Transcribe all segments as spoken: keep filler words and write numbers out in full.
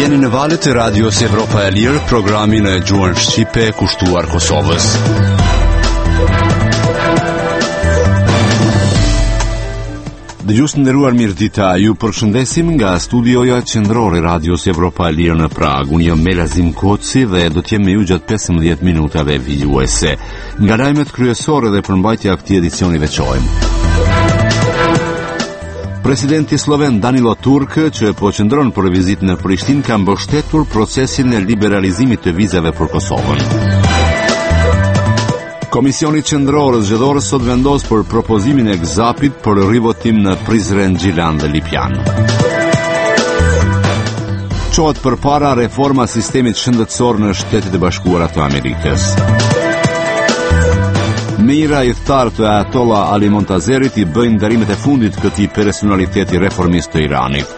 Jeni në valët e radios Evropa e Lirë, programin e gjuhën shqipe kushtuar Kosovës. Dëgjues të nderuar, mirëdita. Ju përshëndesim nga studioja qendrore radios Evropa e Lirë në Prag. Unë jam Melazim Koci dhe do të jem me ju gjatë pesëmbëdhjetë minutave vijuese. Nga lajmet kryesore dhe përmbajtja e këtij edicioni veçojmë. Presidenti sloven Danilo Turk, që po qëndron për vizitë në Prishtinë, ka mbështetur procesin e liberalizimit të vizave për Kosovën. Komisioni qendror zgjedhor sot vendos për propozimin e gzapit për rivotim në Prizren, Gjilan dhe Lipjan. Çohet përpara reforma sistemit shëndetësor në Shtetet e Bashkuara të Amerikës. Mira i thtar të Ayatollah Ali Montazerit i bëjnë ndarimet e fundit këtij personaliteti reformist të Iranit.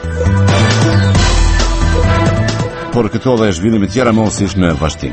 Por këto dhe zhvillime tjera mosish në vazhdim.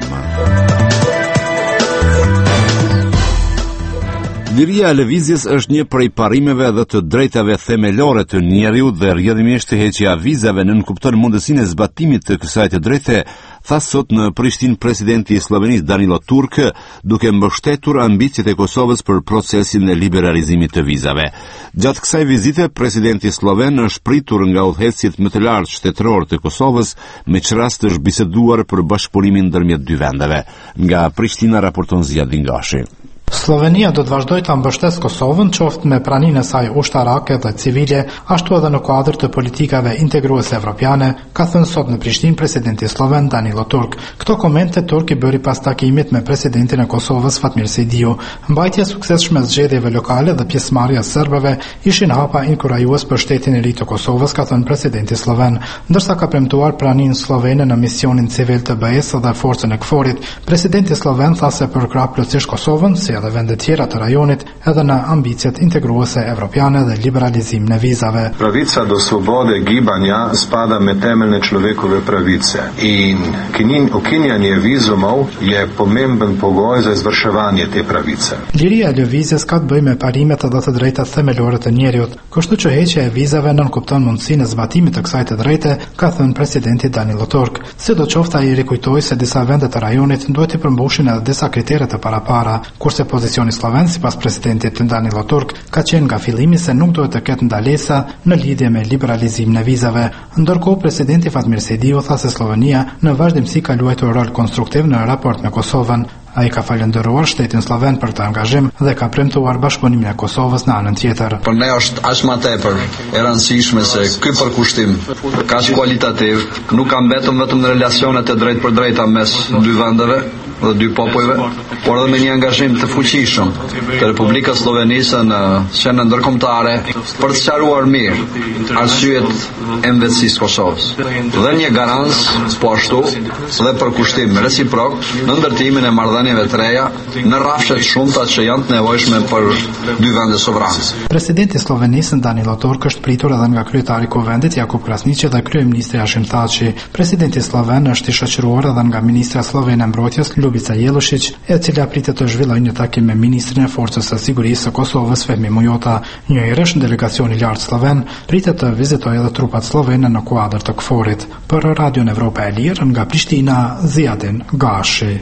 Liria e lëvizjes është një prej parimeve dhe të drejtave themelore të njeriut dhe rrjedhimisht heqja e vizave nënkupton mundësinë e zbatimit të kësaj të drejte, tha sot në Prishtinë presidenti i Slovenisë Danilo Turk, duke mbështetur ambicjet e Kosovës për procesin e liberalizimit të vizave. Gjatë kësaj vizite, presidenti sloven është pritur nga udhëheqësit më të lartë shtetëror të Kosovës, me që rast është biseduar për bashkëpunimin ndërmjet dy vendeve. Nga Prishtina raporton Ziad Dingashi. Slovenia do të vazhdojë ta mbështesë Kosovën qoftë me praninë e saj ushtarake dhe civile, ashtu edhe në kuadër të politikave integruese evropiane, ka thënë sot në Prishtinë presidenti sloven Danilo Turk. Këto komente Turk i bëri pas takimit me presidentin e Kosovës Fatmir Sejdiu. Mbajtja e suksesshme e zgjedhjeve lokale dhe pjesëmarrja e serbëve ishin hapa inkurajues për shtetin e ri të Kosovës, ka thënë presidenti sloven, ndërsa ka premtuar praninë slovene në misionin civil të B E S dhe forcën e KFOR-it. Presidenti sloven tha se përkrah plotësisht Kosovën, si edhe vende tjera të rajonit, edhe në ambicjet integruese evropiane dhe liberalizim në vizave. Pravica do slobode gibanja spada me temeljne človekove pravice in ukinjanje vizumov je pomemben pogoj za izvrševanje te pravice. Liria e lëvizjes ka të bëjë me parimet dhe të drejtat themelore të njerëzit, kështu që heqja e vizave nënkupton mundësinë e zbatimit të kësaj të drejte, ka thënë presidenti Danilo Turk. Sidoqoftë ai rikujtoi se disa vende të rajonit duhet të përmbushin edhe disa kritere të parapara, kurse pozicioni sloven sipas presidentit Danilo Turk ka qenë nga fillimi se nuk duhet të ketë ndalesa në lidhje me liberalizim në vizave. Ndërkohë presidenti Fatmir Sejdiu tha se Slovenia në vazhdimsi ka luajtur rol konstruktiv në raport me Kosovën. Ai ka falendëruar shtetin sloven për të angazhim dhe ka premtuar bashkëpunimin e Kosovës në anën tjetër. Për ne është aq më tepër e rëndësishme se ky përkushtim kaq kualitativ nuk ka mbetur vetëm në relacionet e drejtë për drejta mes dy vendeve dhe dy popujve, por edhe me një angazhim të fuqishëm të Republikës Slovenisë në shenën ndërkombëtare për të sqaruar mirë arsyet e mbetësisë Kosovës. Dhe një garancë po ashtu dhe përkushtim reciprok në ndërtimin e marrëdhënieve të reja në rrafshe të shumta që janë të nevojshme për dy vende sovrane. Presidenti i Slovenisë Danilo Turk është pritur edhe nga kryetari i Kuvendit Jakub Krasniqi dhe kryeministri Hashim Thaçi. Presidenti sloven është i shoqëruar edhe nga ministra slovene e mbrojtjes Ljubica Jelušić, e cila pritet të zhvillojë një takim me ministrin e Forcës së Sigurisë së Kosovës Fehmi Mujota. Njëherësh delegacioni i lartë sloven pritet të vizitojë edhe trupat slovene në kuadër të KFOR-it. Për Radion Evropa e Lirë nga Prishtina, Ziadin Gashi.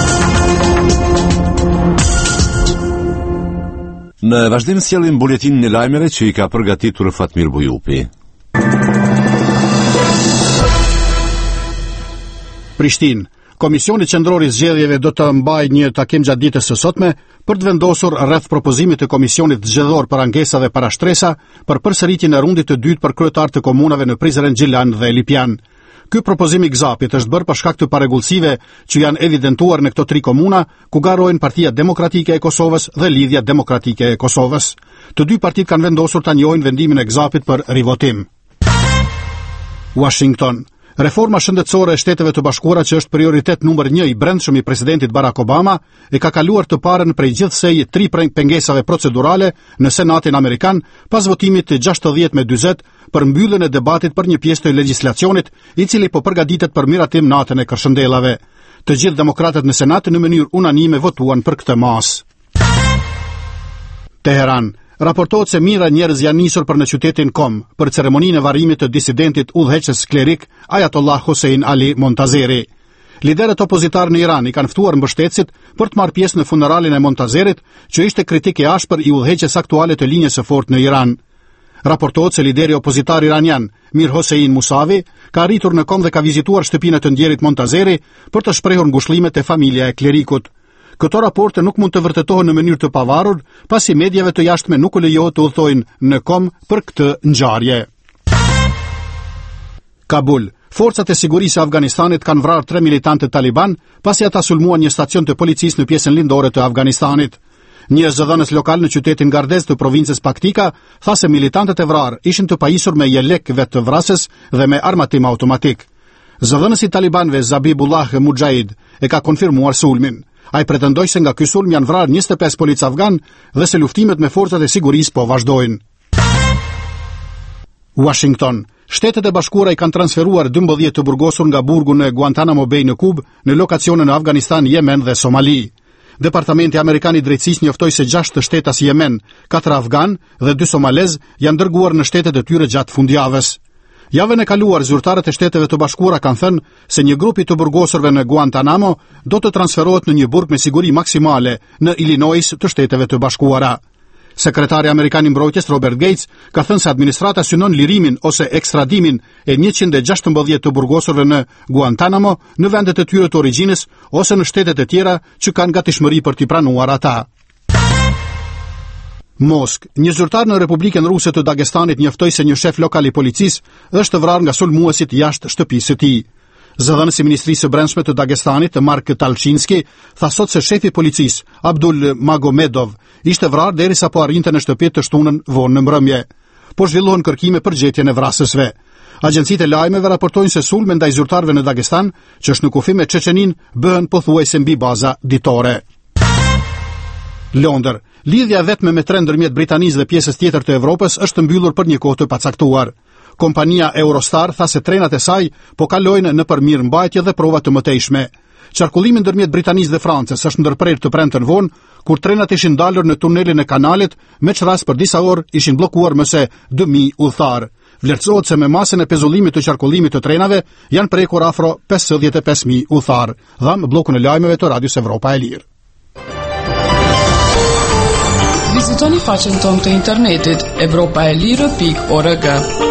Në vazhdim sjellim buletinin e lajmeve që i ka përgatitur Fatmir Bujupi. Prishtinë. Komisioni qendror i zgjedhjeve do të mbajë një takim gjatë ditës së sotme për të vendosur rreth propozimit të komisionit zgjedhor për ankesa dhe parashtresa për përsëritjen e rundit të dytë për kryetarët të komunave në Prizren, Gjilan dhe Lipjan. Ky propozim i gzapit është bërë për shkak të paregullësive që janë evidentuar në këto tri komuna, ku garojnë Partia Demokratike e Kosovës dhe Lidhja Demokratike e Kosovës. Të dy partitë kanë vendosur ta njohin vendimin e gzapit për rivotim. Washington. Reforma shëndetësore e Shteteve të Bashkuara, që është prioritet numër një i brendshëm i presidentit Barack Obama, e ka kaluar të parën prej gjithsej tri pengesave procedurale në Senatin Amerikan pas votimit të gjashtëdhjetë me dyzet për mbylljen e debatit për një pjesë të legjislacionit i cili po përgatitet për miratim natën e kërshëndellave. Të gjithë demokratët në Senat në mënyrë unanime votuan për këtë mas. Teheran. Raportohet se mijëra njerëz janë nisur për në qytetin Kom për ceremoninë e varrimit të disidentit udhëheqës klerik Ayatollah Hossein Ali Montazeri. Liderët opozitar në Iran i kanë ftuar mbështetësit për të marrë pjesë në funeralin e Montazerit, që ishte kritik i ashpër i udhëheqjes aktuale të linjës së fortë në Iran. Raportohet se lideri opozitar iranian Mir Hossein Musavi ka arritur në Kom dhe ka vizituar shtëpinë e të ndjerit Montazeri për të shprehur ngushëllimet e familja e klerikut. Këto raporte nuk mund të vërtetohen në mënyrë të pavarur, pasi mediave të jashtme nuk u lejohet të udhtojnë në Kom për këtë ngjarje. Kabul. Forcat e sigurisë së Afganistanit kanë vrarë tre militantë taliban pasi ata sulmuan një stacion të policisë në pjesën lindore të Afganistanit. Një zëdhënës lokal në qytetin Gardez të provincës Paktika tha se militantët e vrarë ishin të pajisur me jelek vetë vrasës dhe me armatim automatik. Zëdhënësi talibanëve Zabibullah Mujahid e ka konfirmuar sulmin. Ai pretendoi se nga ky sulm janë vrarë njëzet e pesë polic afgan dhe se luftimet me forcat e sigurisë po vazhdojnë. Washington. Shtetet e Bashkuara i kanë transferuar dymbëdhjetë të burgosur nga burgu në Guantanamo Bay në Kubë në lokacione në Afganistan, Yemen dhe Somali. Departamenti Amerikan i Drejtësisë njoftoi se gjashtë shtetas Yemen, katër afgan dhe dy somalez janë dërguar në shtetet e tyre gjatë fundjavës. Javën e kaluar, zyrtarët e Shteteve të Bashkuara kanë thënë se një grup i të burgosurve në Guantanamo do të transferohet në një burg me siguri maksimale në Illinois të Shteteve të Bashkuara. Sekretari Amerikan i Mbrojtjes Robert Gates ka thënë se administrata synon lirimin ose ekstradimin e njëqind e gjashtëmbëdhjetë të burgosurve në Guantanamo në vendet e tyre të origjinës ose në shtetet e tjera që kanë gatishmëri për t'i pranuar ata. Mosk. Një zyrtar në Republikën Ruse të Dagestanit njoftoi se një shef lokal i policisë është vrarë nga sulmuesit jashtë shtëpisë së tij. Zëdhënësi i Ministrisë së Brendshme të Dagestanit, Mark Talchinski, tha sot se shefi i policisë, Abdul Magomedov, ishte vrarë derisa po arrinte në shtëpi të shtunën vonë në mbrëmje. Po zhvillohen kërkime për gjetjen e vrasësve. Agjencitë e lajmeve raportojnë se sulme ndaj zyrtarëve në Dagestan, që është në kufi me Çeçenin, bëhen pothuajse mbi baza ditore. Londër. Lidhja vetme me tre ndërmjet Britanisë dhe pjesës tjetër të Evropës është mbyllur për një kohë të pacaktuar. Kompania Eurostar tha se trenat e saj po kalojnë në përmirëmbajtje dhe prova të mëtejshme. Qarkullimi ndërmjet Britanisë dhe Francës është ndërprerë të premten vonë, kur trenat ishin dalur në tunelin e kanalit, me çrast për disa orë ishin bllokuar më se dy mijë udhëtar. Vlerësohet se me masën e pezullimit të qarkullimit të trenave janë prekur afro pesëdhjetë e pesë mijë udhëtar. Dham bllokun e lajmeve të Radios Evropa e Lirë. Vizitoni faqen tonë të internetit evropaelire pikë org.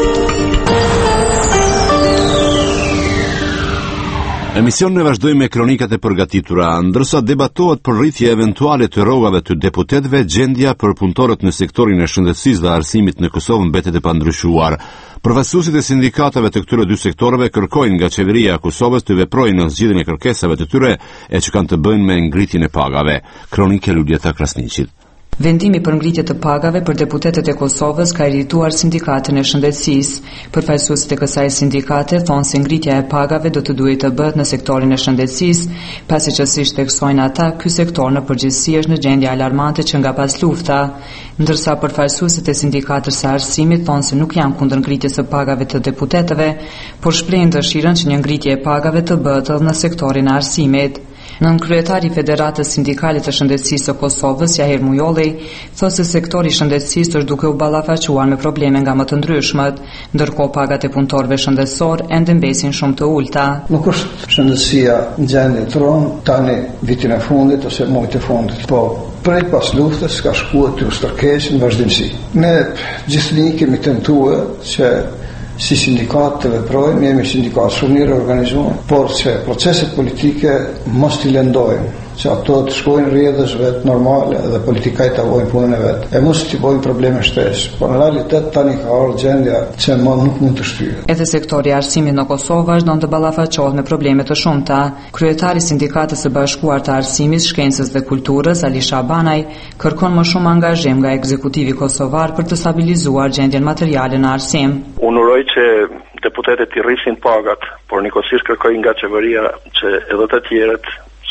Emisionin e vazhdojmë me kronikat e përgatitura, ndërsa debatohet për rritje eventuale të rrogave të deputetëve, gjendja për punëtorët në sektorin e shëndetësisë dhe arsimit në Kosovë mbetet e pandryshuar. Përfaqësuesit e sindikatave të këtyre dy sektorëve kërkojnë nga qeveria e Kosovës të veprojnë në zgjidhjen e kërkesave të tyre e që kanë të bëjnë me ngritjen e pagave. Kronikë Luljeta Krasniqit. Vendimi për ngritje të pagave për deputetet e Kosovës ka irrituar sindikatën e shëndetësisë. Përfaqësuesit e kësaj sindikate thonë se ngritja e pagave do të duhet të bëhet në sektorin e shëndetësisë, pasi që siç theksojnë ata, ky sektor në përgjithësi është në gjendje alarmante që nga pas lufta, ndërsa përfaqësuesit e sindikatës së arsimit thonë se nuk janë kundër ngritjes së pagave të deputetëve, por shprehin dëshirën që një ngritje e pagave të bëhet edhe në sektorin e arsimit. Nën kryetari i Federatës Sindikale të Shëndetësisë së Kosovës, Jahir Mujolli, thotë se sektori i shëndetësisë është duke u ballafaquar me probleme nga më të ndryshmet, ndërkohë pagat e punëtorëve shëndetësor ende mbesin shumë të ulta. Nuk është shëndetësia në gjendje të rëndë tani vitin e fundit ose muajt e fundit, po prej pas luftës ka shkuar të stërkesë në vazhdimsi. Ne gjithnjë kemi tentuar që si sindikat të veprojmë, jemi sindikat shumë mirë organizuar, por që proceset politike mos t'i lëndojnë, që ato të shkojnë rrjedhës vetë normale dhe politikaj të avojnë punën e vetë. E mos t'i bojnë probleme shtesë, por në realitet tani ka orë gjendja që më nuk mund të shtyre. Edhe sektori arsimit në Kosovë është don të ballafaqohet me probleme të shumta. Kryetari i Sindikatës së Bashkuar të Arsimit, Shkencës dhe Kulturës, Ali Shabanaj, kërkon më shumë angazhim nga ekzekutivi kosovar për të stabilizuar gjendjen materiale në arsim. Unë uroj që deputetët i rrisin pagat, por njëkohësisht kërkoj nga qeveria që edhe të tjerët që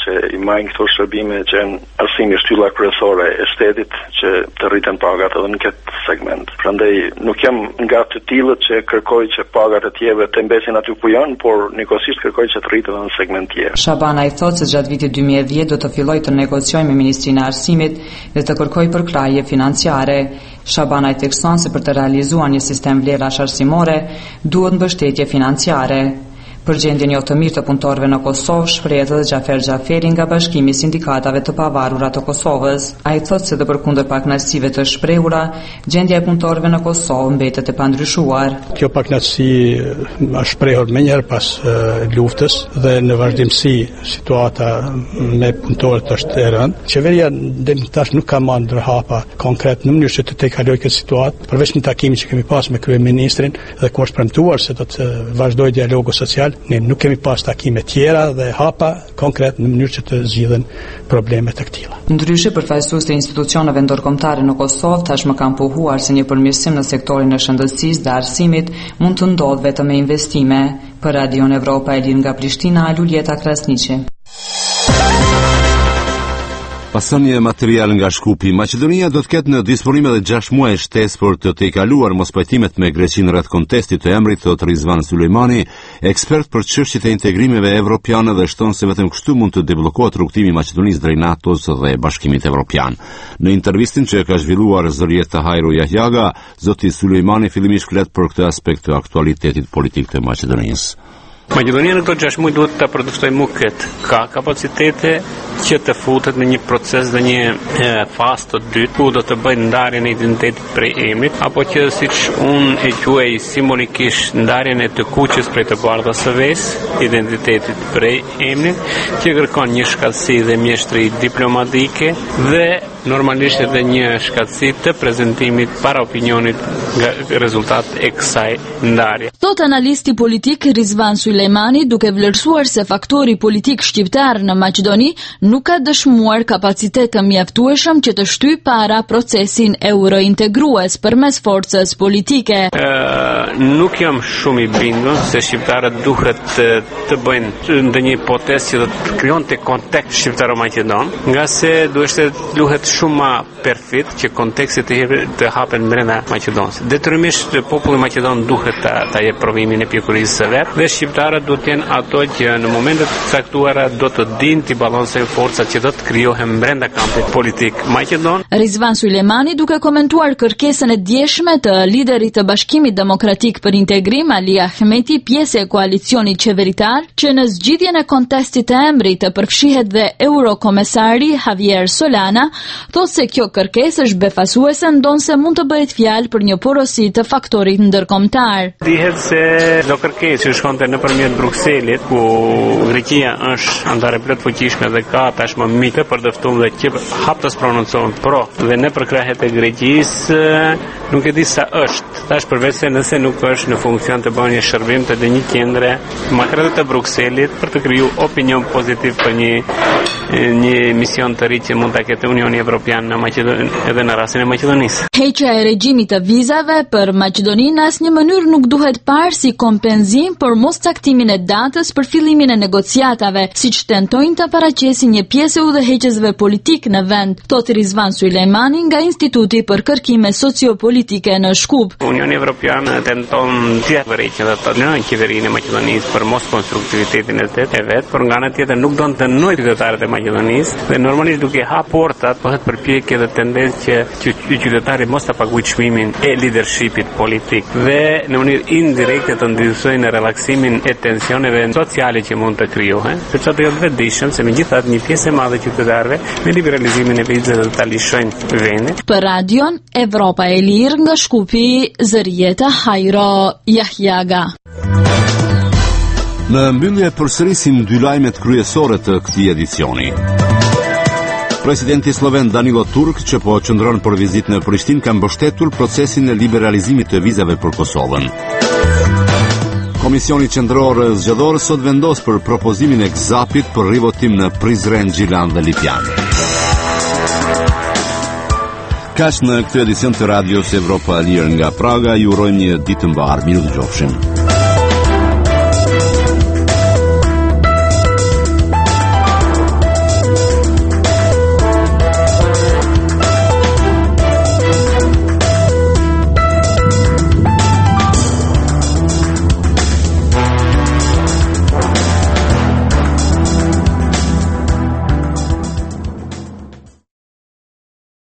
që i majnë këto shërbime që janë arsimi shtylla kryesore e shtetit që të rriten pagat edhe në këtë segment. Prandaj nuk jam nga të tillët që kërkoj që pagat e tjerëve të mbesin aty ku janë, por njëkohësisht kërkoj që të rriten edhe në segment tjerë. Shabana i thotë se gjatë vitit dy mijë e dhjetë do të fillojë të negociojë me Ministrinë e Arsimit dhe të kërkojë përkrahje financiare. Shabana i thekson se për të realizuar një sistem vlerash arsimore duhet mbështetje financiare. Për gjendjen jo të mirë të punëtorëve në Kosovë, shprehet edhe Xhafer Xhaferi nga Bashkimi i Sindikatave të Pavarura të Kosovës. Ai thotë se edhe përkundër pakënaqësive të shprehura, gjendja e punëtorëve në Kosovë mbetet e pandryshuar. Kjo pakënaqësi është shprehur më njëherë pas uh, luftës dhe në vazhdimsi situata me punëtorët është e rëndë. Qeveria deri tash nuk ka marrë ndërhapa konkret në mënyrë që të tejkalojë këtë situatë, përveç një takimi që kemi pas me kryeministrin dhe ku është premtuar se do të vazhdojë dialogu social. Ne nuk kemi pas takime tjera dhe hapa konkret në mënyrë që të zgjidhen problemet e këtilla. Ndryshe, përfaqësues të institucioneve ndërkombëtare në Kosovë tashmë kanë pohuar se një përmirësim në sektorin e shëndetësisë dhe arsimit mund të ndodhë vetëm me investime. Për Radion Evropa e Lirë nga Prishtina, Luljeta Krasniqi. Pasonje material nga Shkupi, Maqedonia do të ketë në disponim edhe gjashtë muaj shtesë për të tejkaluar mospajtimet me Greqinë rreth kontestit të emrit, thot Rizvan Sulejmani, ekspert për çështjet e integrimeve evropiane dhe shton se vetëm kështu mund të debllokohet rrugtimi i Maqedonisë drejt NATO-s dhe Bashkimit Evropian. Në intervistin që ka zhvilluar Zërieta Hajru Yahyaga, zoti Sulejmani fillimisht flet për këtë aspekt të aktualitetit politik të Maqedonisë. Maqedonia në këto gjashtë muaj duhet të përkushtojë më këtë. Ka kapacitete që të futet në një proces dhe një e, fazë të dytë ku do të bëjë ndarjen e identitetit prej emrit, apo që siç unë e quaj simbolikisht ndarjen e të kuqes prej të bardhës së vesë, identitetit prej emrit, që kërkon një shkallësi dhe mjeshtri diplomatike dhe normalisht edhe një shkatësi të prezantimit para opinionit nga rezultat e kësaj ndarje. Thot analisti politik Rizvan Sulejmani, duke vlerësuar se faktori politik shqiptar në Maqedoni nuk ka dëshmuar kapacitet të mjaftueshëm që të shtyjë para procesin eurointegrues përmes forcës politike. E, nuk jam shumë i bindur se shqiptarët duhet të, të bëjnë ndonjë hipotezë që do të krijonte kontekst shqiptaro-maqedon, nga se duhet luhet shumë ma perfid që konteksti të, të hapen brenda Maqedonisë. Detyrimisht populli maqedon duhet ta, ta jep provimin e pjekurisë së vet dhe shqiptarët duhet të jenë ato që në momentet të caktuara do të dinë të balancojnë forcat që do të krijohen brenda kampit politik maqedon. Rizvan Sulejmani, duke komentuar kërkesën e djeshme të liderit të Bashkimit Demokratik për Integrim Ali Ahmeti, pjesë e koalicionit qeveritar, që në zgjidhjen e kontestit të emrit të përfshihet dhe eurokomesari Javier Solana, thot se kjo kërkesë është befasuese, ndonse mund të bëhet fjalë për një porosi të faktorit ndërkombëtar. Dihet se çdo kërkesë që shkonte nëpërmjet Brukselit, ku Greqia është anëtare plot fuqishme dhe ka tashmë mite për të ftuar dhe që hap të prononcohen pro dhe në përkrahjet e Greqisë nuk e di sa është. Tash përveç se nëse nuk është në funksion të bëjë një shërbim të një qendre makrate të Brukselit për të krijuar opinion pozitiv për një një mision të ri që mund ta ketë Unioni Evropian në Maqedoni edhe në rastin e Maqedonisë. Heqja e regjimit të vizave për Maqedoninë në asnjë mënyrë nuk duhet parë si kompenzim për mos caktimin e datës për fillimin e negociatave, siç tentojnë të paraqesin një pjesë e udhëheqësve politik në vend, thot Rizvan Sulejmani nga Instituti për Kërkime Sociopolitike në Shkup. Unioni Evropian tenton të vërejë dhe të ndërtojë qeverinë e Maqedonisë për mos konstruktivitetin e vet, por nga ana tjetër nuk don të ndonjë qytetarët e Maqedonisë dhe normalisht duke hap portat bëhet përpjekje dhe tendencë që qytetarët mos ta paguajnë çmimin e leadershipit politik dhe në mënyrë indirekte të ndihmojnë në relaksimin e tensioneve sociale që mund të krijohen, sepse do të vetëdijshëm se megjithatë një pjesë e madhe e qytetarëve me liberalizimin e vizave do ta lishojnë vendin. Për Radion Evropa e Lirë nga Shkupi, Zërieta Hajro Yahyaga. Në mbyllje përsërisim dy lajmet kryesore të këtij edicioni. Presidenti sloven Danilo Turk, që po qëndron për vizitë në Prishtinë, ka mbështetur procesin e liberalizimit të vizave për Kosovën. Komisioni qendror zgjedhor sot vendos për propozimin e gzapit për rivotim në Prizren, Gjilan dhe Lipjan. Kaq në këtë edicion të Radios Evropa e Lirë nga Praga, ju urojmë një ditë të mbar. Mirë dëgjofshim.